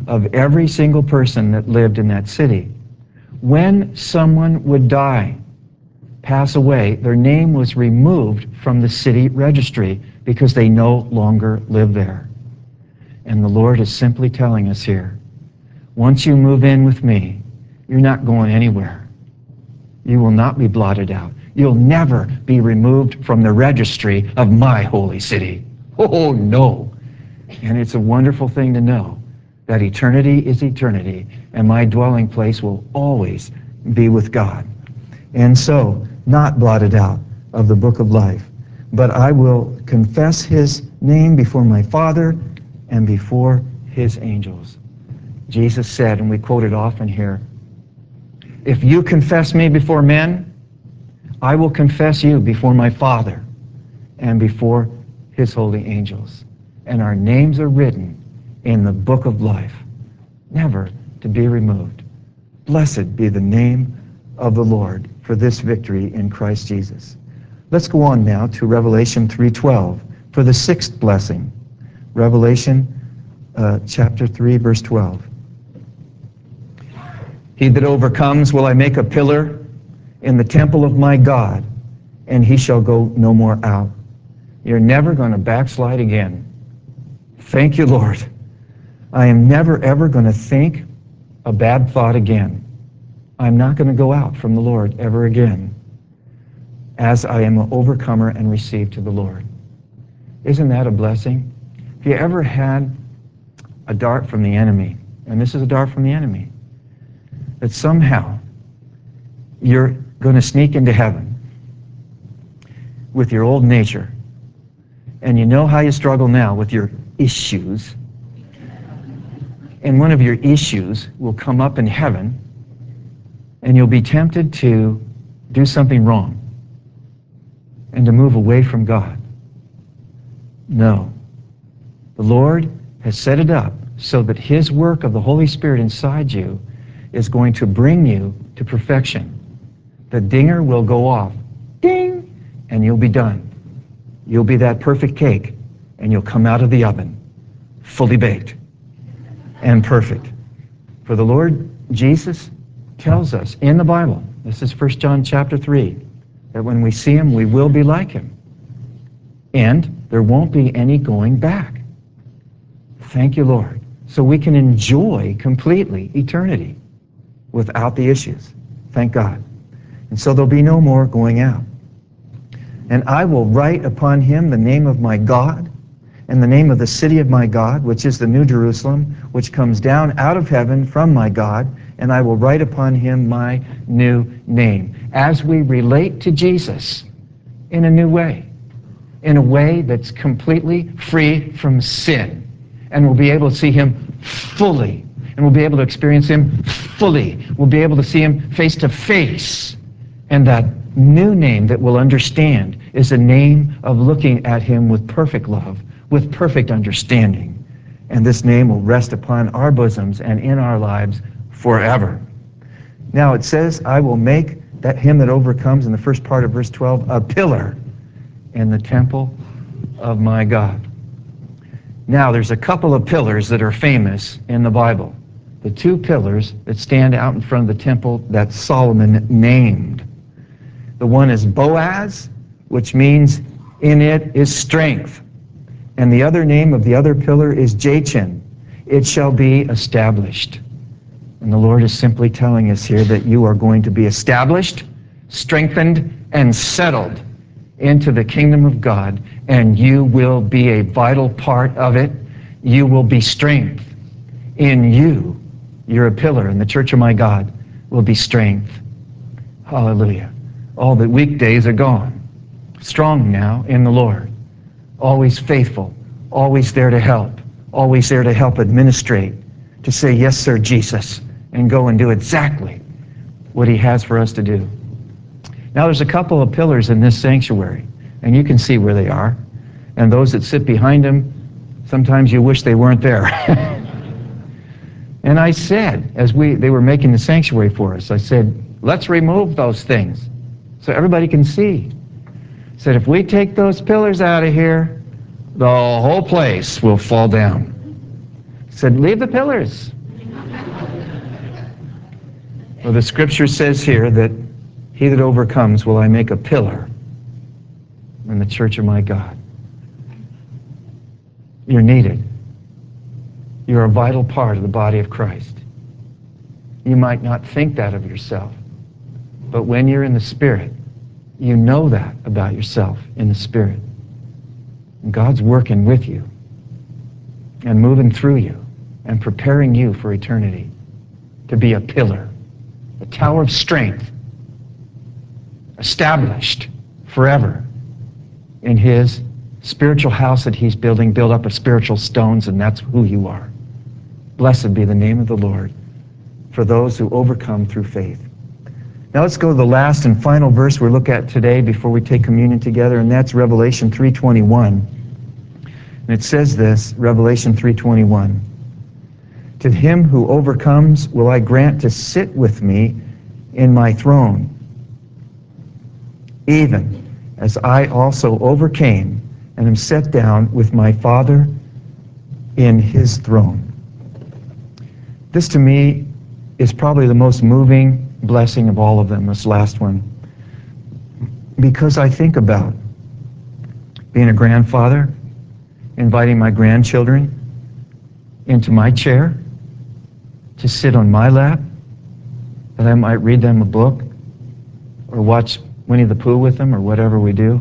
of every single person that lived in that city. When someone would die, pass away, their name was removed from the city registry because they no longer live there. And the Lord is simply telling us here, once you move in with me, you're not going anywhere. You will not be blotted out. You'll never be removed from the registry of my holy city. Oh, no. And it's a wonderful thing to know that eternity is eternity, and my dwelling place will always be with God. And so, not blotted out of the book of life, but I will confess his name before my Father and before his angels. Jesus said, and we quote it often here, if you confess me before men, I will confess you before my Father and before his holy angels. And our names are written in the book of life, never to be removed. Blessed be the name of the Lord for this victory in Christ Jesus. Let's go on now to Revelation 3:12 for the sixth blessing. Revelation chapter 3, verse 12. He that overcomes will I make a pillar in the temple of my God, and he shall go no more out. You're never going to backslide again. Thank you, Lord. I am never, ever going to think a bad thought again. I'm not going to go out from the Lord ever again as I am an overcomer and received to the Lord. Isn't that a blessing? Have you ever had a dart from the enemy, and this is a dart from the enemy, that somehow you're going to sneak into heaven with your old nature, and you know how you struggle now with your issues, and one of your issues will come up in heaven, and you'll be tempted to do something wrong and to move away from God. No. The Lord has set it up so that his work of the Holy Spirit inside you is going to bring you to perfection. The dinger will go off, ding, and you'll be done. You'll be that perfect cake, and you'll come out of the oven fully baked and perfect. For the Lord Jesus tells us in the Bible, this is 1 John chapter 3, that when we see him, we will be like him. And there won't be any going back. Thank you, Lord. So we can enjoy completely eternity without the issues. Thank God. And so there'll be no more going out. And I will write upon him the name of my God and the name of the city of my God, which is the New Jerusalem, which comes down out of heaven from my God, and I will write upon him my new name. As we relate to Jesus in a new way, in a way that's completely free from sin, and we'll be able to see him fully, and we'll be able to experience him fully. We'll be able to see him face to face. And that new name that we'll understand is a name of looking at him with perfect love, with perfect understanding. And this name will rest upon our bosoms and in our lives forever. Now it says, I will make that him that overcomes, in the first part of verse 12, a pillar in the temple of my God. Now there's a couple of pillars that are famous in the Bible. The two pillars that stand out in front of the temple that Solomon named. The one is Boaz, which means in it is strength. And the other name of the other pillar is Jachin. It shall be established. And the Lord is simply telling us here that you are going to be established, strengthened, and settled into the kingdom of God, and you will be a vital part of it. You will be strength in you. You're a pillar, and the church of my God will be strength. Hallelujah. All the weekdays are gone. Strong now in the Lord. Always faithful. Always there to help. Always there to help administrate. To say, yes, sir, Jesus, and go and do exactly what he has for us to do. Now, there's a couple of pillars in this sanctuary, and you can see where they are. And those that sit behind them, sometimes you wish they weren't there. And I said, as they were making the sanctuary for us, I said, let's remove those things so everybody can see. I said, if we take those pillars out of here, the whole place will fall down. I said, leave the pillars. Well, the scripture says here that he that overcomes will I make a pillar in the church of my God. You're needed. You're a vital part of the body of Christ. You might not think that of yourself, but when you're in the Spirit, you know that about yourself in the Spirit. And God's working with you and moving through you and preparing you for eternity to be a pillar, a tower of strength, established forever in his spiritual house that he's building, built up of spiritual stones, and that's who you are. Blessed be the name of the Lord for those who overcome through faith. Now let's go to the last and final verse we'll look at today before we take communion together, and that's Revelation 3:21. And it says this, Revelation 3:21. To him who overcomes will I grant to sit with me in my throne, even as I also overcame and am set down with my Father in his throne. This to me is probably the most moving blessing of all of them, this last one, because I think about being a grandfather, inviting my grandchildren into my chair to sit on my lap, that I might read them a book or watch Winnie the Pooh with them or whatever we do.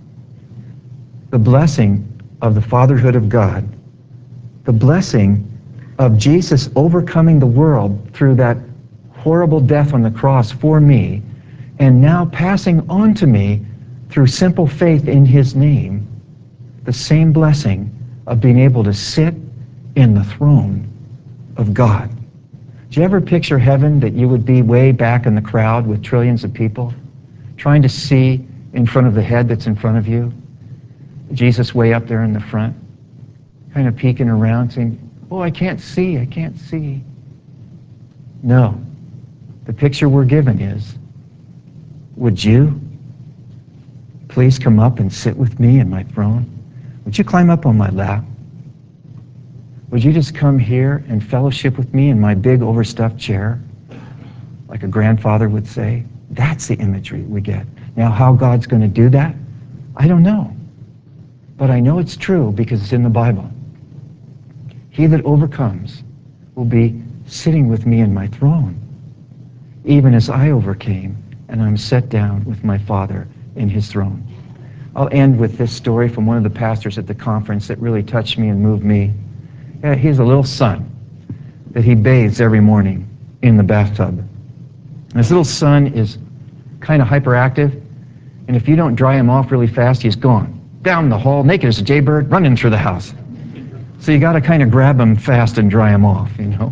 The blessing of the fatherhood of God, the blessing of Jesus overcoming the world through that horrible death on the cross for me, and now passing on to me through simple faith in his name, the same blessing of being able to sit in the throne of God. Do you ever picture heaven, that you would be way back in the crowd with trillions of people, trying to see in front of the head that's in front of you, Jesus way up there in the front, kind of peeking around saying, oh, I can't see, I can't see. No. The picture we're given is, would you please come up and sit with me in my throne? Would you climb up on my lap? Would you just come here and fellowship with me in my big overstuffed chair, like a grandfather would say? That's the imagery we get. Now, how God's going to do that, I don't know. But I know it's true because it's in the Bible. He that overcomes will be sitting with me in my throne, even as I overcame and I'm set down with my Father in his throne. I'll end with this story from one of the pastors at the conference that really touched me and moved me. Yeah, he has a little son that he bathes every morning in the bathtub. And his little son is kind of hyperactive, and if you don't dry him off really fast, he's gone. Down the hall, naked as a jaybird, running through the house. So you got to kind of grab him fast and dry him off, you know.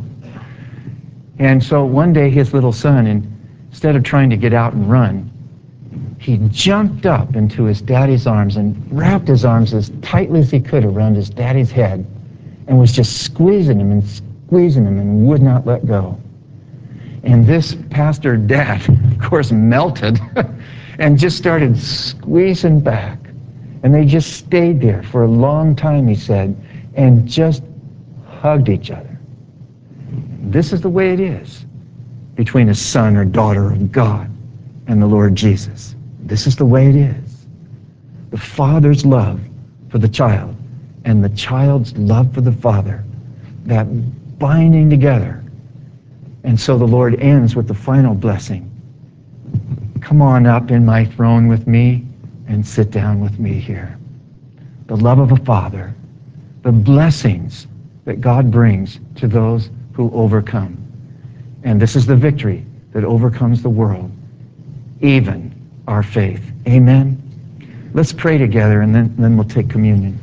And so one day his little son, instead of trying to get out and run, he jumped up into his daddy's arms and wrapped his arms as tightly as he could around his daddy's head and was just squeezing him and would not let go. And this pastor dad, of course, melted and just started squeezing back. And they just stayed there for a long time, he said, and just hugged each other. This is the way it is between a son or daughter of God and the Lord Jesus. This is the way it is. The father's love for the child and the child's love for the father, that binding together. And so the Lord ends with the final blessing. Come on up in my throne with me and sit down with me here. The love of a father, the blessings that God brings to those who overcome. And this is the victory that overcomes the world, even our faith. Amen. Let's pray together, and then we'll take communion.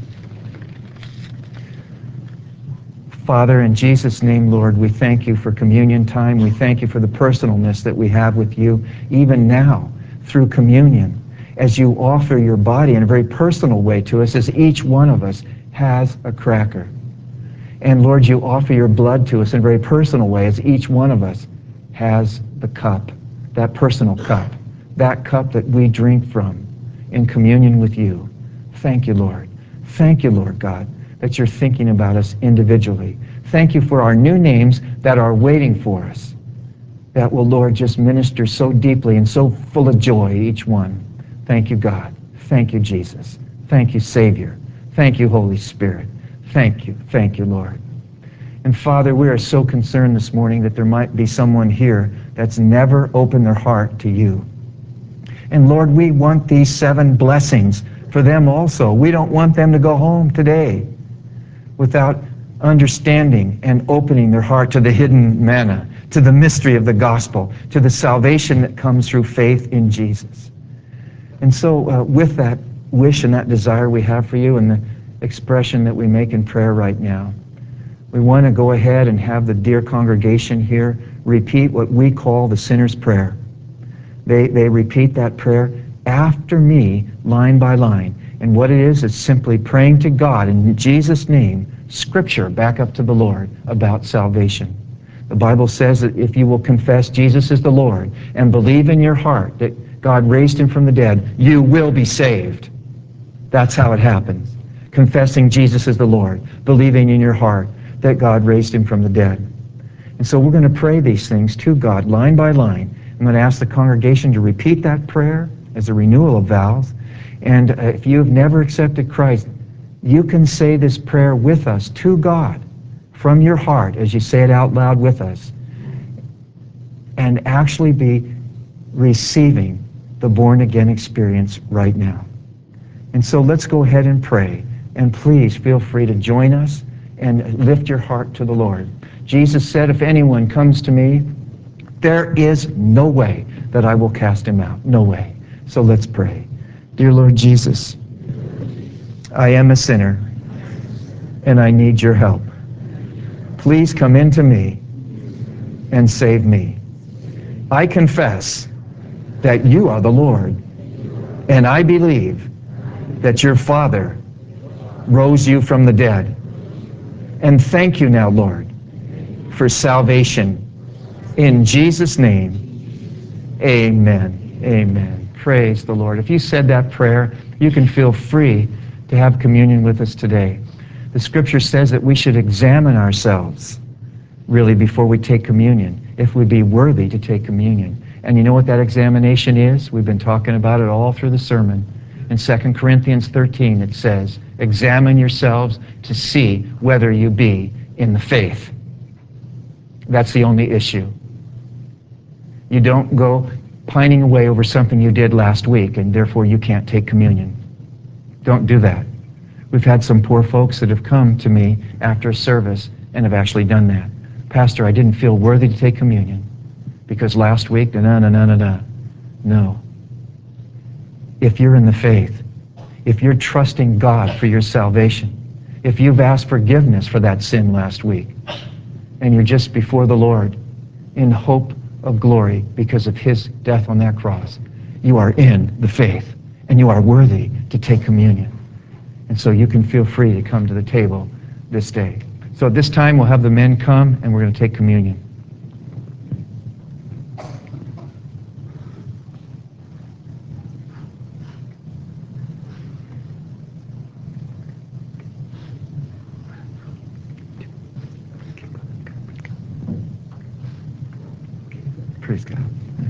Father, in Jesus' name, Lord, we thank you for communion time. We thank you for the personalness that we have with you, even now, through communion, as you offer your body in a very personal way to us, as each one of us has a cracker. And Lord, you offer your blood to us in a very personal way, as each one of us has the cup, that personal cup, that cup that we drink from in communion with you. Thank you, Lord. Thank you, Lord God, that you're thinking about us individually. Thank you for our new names that are waiting for us. that will, Lord, just minister so deeply and so full of joy, each one. Thank you, God. Thank you, Jesus. Thank you, Savior. Thank you, Holy Spirit. Thank you, Lord. And Father, we are so concerned this morning that there might be someone here that's never opened their heart to you. And Lord, we want these 7 blessings for them also. We don't want them to go home today without understanding and opening their heart to the hidden manna, to the mystery of the gospel, to the salvation that comes through faith in Jesus. And so with that wish and that desire we have for you and the expression that we make in prayer right now, we want to go ahead and have the dear congregation here repeat what we call the sinner's prayer. They repeat that prayer after me, line by line. And what it is simply praying to God in Jesus' name, Scripture back up to the Lord about salvation. The Bible says that if you will confess Jesus is the Lord and believe in your heart that God raised him from the dead, you will be saved. That's how it happens. Confessing Jesus is the Lord, believing in your heart that God raised him from the dead. And so we're going to pray these things to God line by line. I'm going to ask the congregation to repeat that prayer as a renewal of vows. And if you have never accepted Christ, you can say this prayer with us to God from your heart as you say it out loud with us and actually be receiving the born-again experience right now. And so let's go ahead and pray. And please feel free to join us and lift your heart to the Lord. Jesus said, if anyone comes to me, there is no way that I will cast him out. No way. So let's pray. Dear Lord Jesus, I am a sinner and I need your help. Please come into me and save me. I confess that you are the Lord, and I believe that your Father rose you from the dead. And thank you now, Lord, for salvation. In Jesus' name, amen. Amen. Praise the Lord. If you said that prayer, you can feel free to have communion with us today. The Scripture says that we should examine ourselves, really, before we take communion, if we be worthy to take communion. And you know what that examination is? We've been talking about it all through the sermon. In 2 Corinthians 13, it says, examine yourselves to see whether you be in the faith. That's the only issue. You don't go pining away over something you did last week and therefore you can't take communion. Don't do that. We've had some poor folks that have come to me after a service and have actually done that. Pastor, I didn't feel worthy to take communion because last week, No. If you're in the faith, if you're trusting God for your salvation, if you've asked forgiveness for that sin last week, and you're just before the Lord in hope of glory because of his death on that cross, you are in the faith, and you are worthy to take communion. And so you can feel free to come to the table this day. So at this time, we'll have the men come, and we're going to take communion. Praise God.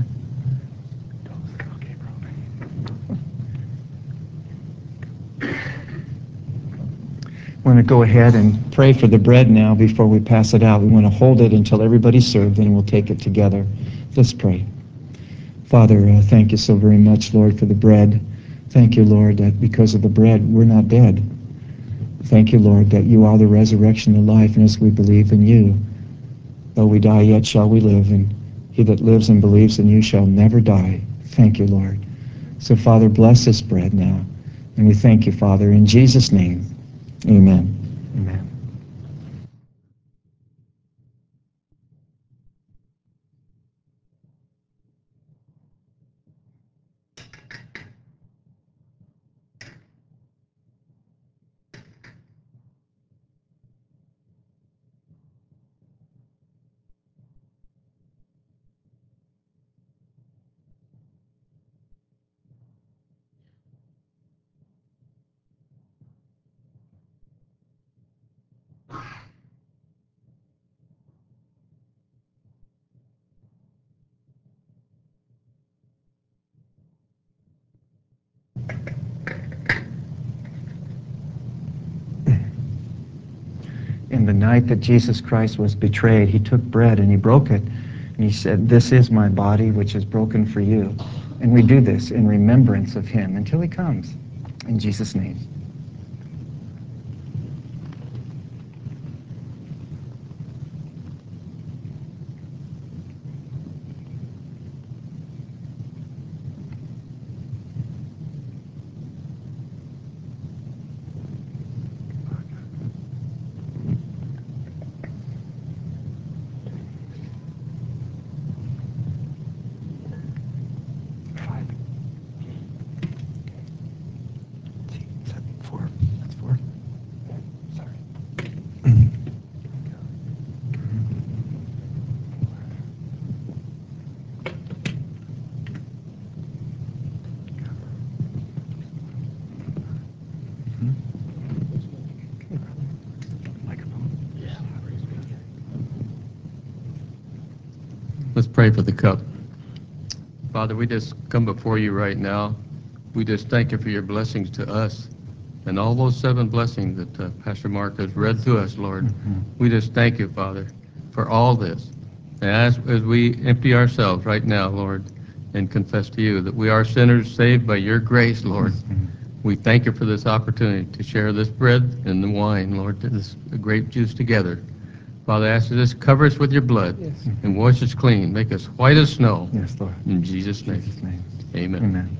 I want to go ahead and pray for the bread now before we pass it out. We want to hold it until everybody's served, and we'll take it together. Let's pray. Father, thank you so very much, Lord, for the bread. Thank you, Lord, that because of the bread, we're not dead. Thank you, Lord, that you are the resurrection and life, and as we believe in you, though we die, yet shall we live, and he that lives and believes in you shall never die. Thank you, Lord. So, Father, bless this bread now, and we thank you, Father, in Jesus' name. Amen. Amen. And the night that Jesus Christ was betrayed, he took bread and he broke it. And he said, "This is my body, which is broken for you." And we do this in remembrance of him until he comes. In Jesus' name. Let's pray for the cup. Father, we just come before you right now. We just thank you for your blessings to us and all those 7 blessings that Pastor Mark has read to us, Lord. We just thank you, Father, for all this. And as we empty ourselves right now, Lord, and confess to you that we are sinners saved by your grace, Lord, we thank you for this opportunity to share this bread and the wine, Lord, this grape juice together. Father, I ask you this, cover us with your blood and wash us clean. Make us white as snow. Yes, Lord. In Jesus' name. Amen. Amen.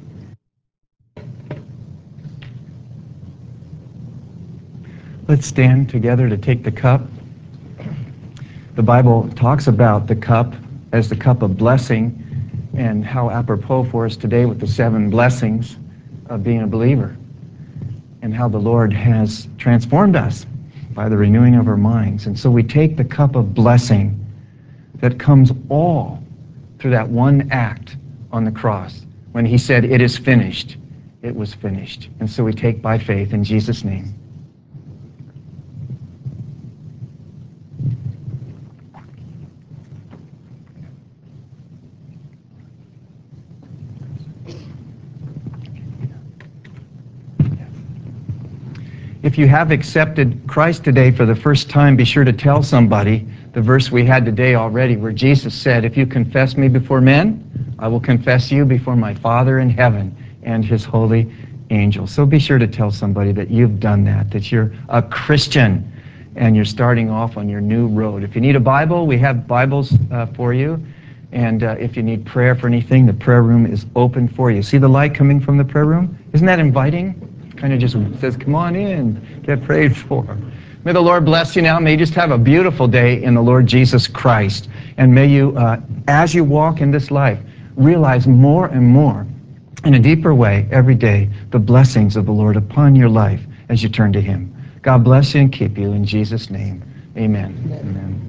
Let's stand together to take the cup. The Bible talks about the cup as the cup of blessing, and how apropos for us today with the 7 blessings of being a believer, and how the Lord has transformed us by the renewing of our minds. And so we take the cup of blessing that comes all through that one act on the cross. When he said, "It is finished," it was finished. And so we take by faith in Jesus' name. If you have accepted Christ today for the first time, be sure to tell somebody the verse we had today already, where Jesus said, "If you confess me before men, I will confess you before my Father in heaven and his holy angels." So be sure to tell somebody that you've done that you're a Christian and you're starting off on your new road. If you need a Bible, we have Bibles for you. And if you need prayer for anything, the prayer room is open for you. See the light coming from the prayer room? Isn't that inviting? Kind of just says, "Come on in, get prayed for." May the Lord bless you now. May you just have a beautiful day in the Lord Jesus Christ. And may you, as you walk in this life, realize more and more, in a deeper way, every day, the blessings of the Lord upon your life as you turn to him. God bless you and keep you in Jesus' name. Amen. Amen.